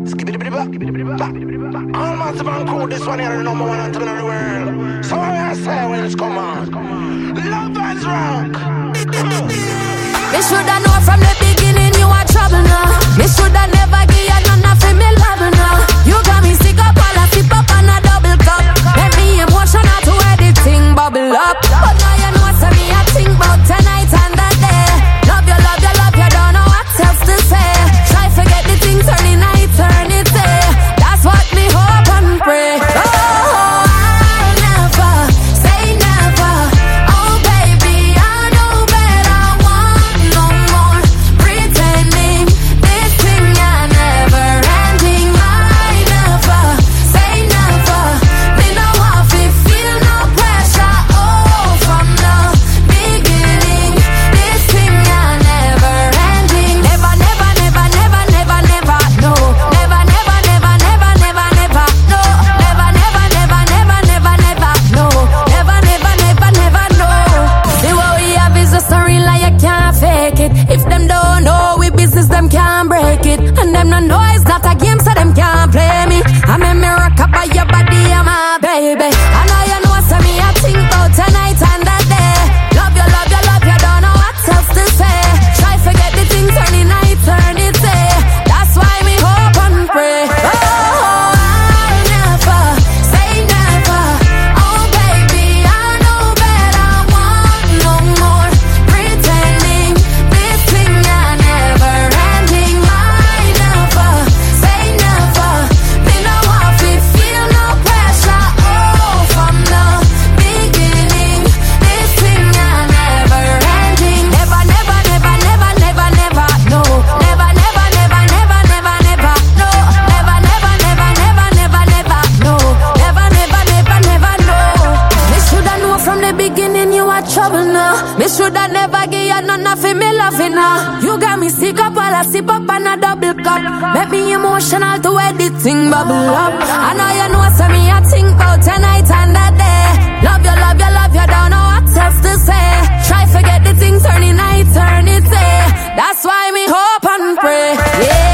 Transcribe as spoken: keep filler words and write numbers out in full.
All massive and cool, this one here, the number one anthem in the world. So I say when it's come on. Love and rock. Me shoulda know from the beginning you are trouble now. Me shoulda never give you none of me love now. You got me sick up all I sip up on a double cup. Let me emotional to where the thing bubble up. But now you know so me I think about tonight and that day. Love you, love you, love you, don't know what else to say. Try forget the thing, turn the night, turn it day. That's what me hope and pray. Oh, I'll never say never. Oh baby, I know better. Want no more pretending. This thing I never ending. I never say never. Me no want to feel no pressure. Oh, from the beginning, this thing I never ending. Never, never, never, never, never, never, no. Never, never, never, never, never, never, no. Never, never, never, never, never, never, no. Never, never, never, never, no. See what we have is a story like you can't fake it. If them don't know we business, them can't break it. And them no know it's not a game, so them can't play me. I'm a miracle by your body, I'm a baby. I know you know, so me I think about tonight and that day. Love you, love you, love you, don't know what else to say. Try forget the thing, turn the night, turn it day. That's why me hope and pray. Oh, I'll never say never. Oh baby, I know better. Want no more pretending. This thing I never ending. I never say never. Me no want to feel no pressure. Oh, from the beginning, this thing I never ending. Never, never, never, never, never, never, no. Never, never, never, never, never, never, no. Never, never, never, never, never, never, no. Never, never, never, never, no. Me shoulda know from the beginning you are trouble now. Me shoulda never give you none of me loving now. You got me sick up while I sip up on a double cup. Make me emotional to where the thing bubble up. I know you know so me I think about tonight and that day. Love you, love you, love you, don't know what else to say. Try forget the thing, turn the night, turn it day. That's why me hope and pray. Yeah.